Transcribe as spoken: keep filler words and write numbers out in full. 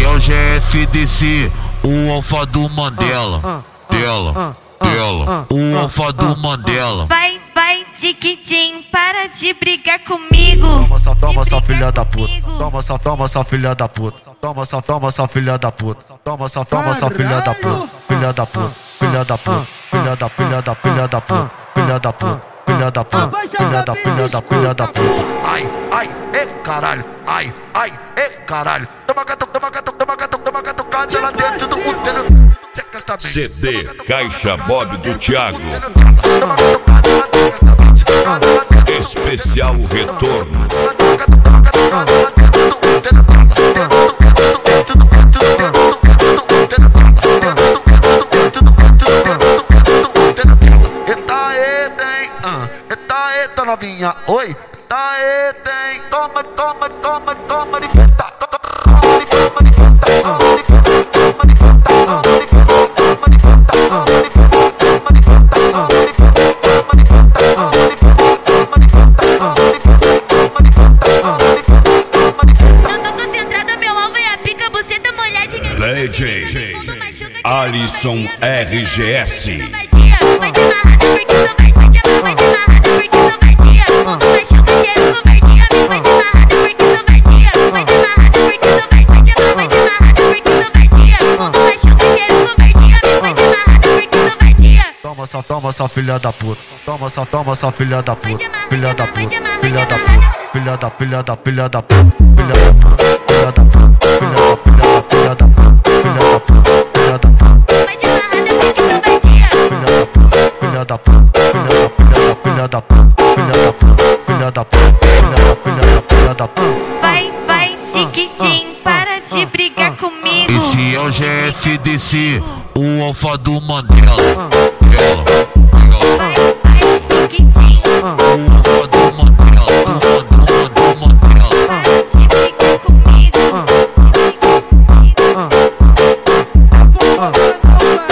é o G F D C, o alfa do Mandela. Dela, dela, o alfa do Mandela. Vai, vai, Tiquitim, para de brigar comigo. Toma essa, toma essa filha da puta. Toma essa, toma essa filha da puta. Toma essa, toma essa filha da puta. Toma essa, toma essa filha da puta. Filha da puta, filha da puta, filha da filha da filha da puta, filha da puta, filha da puta, filha da filha da filha da puta. Ai, ai, e caralho, ai, ai, e caralho. Toma gato, toma gato, toma gato, toma gato, cade lá dentro do útero. C D Caixa Bob do Thiago. Especial Retorno. Eita, eita, hein? Eita, eita, novinha. Oi. Eita, eita, hein? Toma, toma, toma, toma de feta. Toma de feta, de feta, toma de feta, toma de feta, toma de feta, toma de feta, toma de feta, toma de feta, toma de feta, toma de feta, toma de feta, toma de feta, toma de feta, toma de feta, toma de feta, toma de feta. Eu tô concentrada, meu alvo é a pica, você tá molhadinha. D J Alisson R G S. Vai de amarrada porque só vai, vai de amarrada, vai de amarrada porque só vai dia. Quando machuca quero covardia, vai de amarrada porque só vai dia. Vai de amarrada porque só vai, vai de amarrada, vai de amarrada porque só vai dia. Quando machuca quero covardia, vai de amarrada porque só vai dia. Toma essa, toma essa filha da puta. Toma essa, toma essa filha da puta. Filha da puta, filha da puta, filha da filha da filha da puta, filha da puta, filha da puta, filha da filha da filha da puta, filha da puta, filha da puta. Vai de amarrada porque só vai dia. Filha da puta, filha da puta, filha da puta, filha da puta, filha da puta, filha da puta, filha da filha da puta. Vai, vai, Tiquitim, para de brigar comigo. Esse é o G F D C, o alfa do Mandela. Dela, Vai, vai, Tiquitim, o alfa do Mandela, do Mandela, do Mandela. para de brigar comigo. De brigar comigo.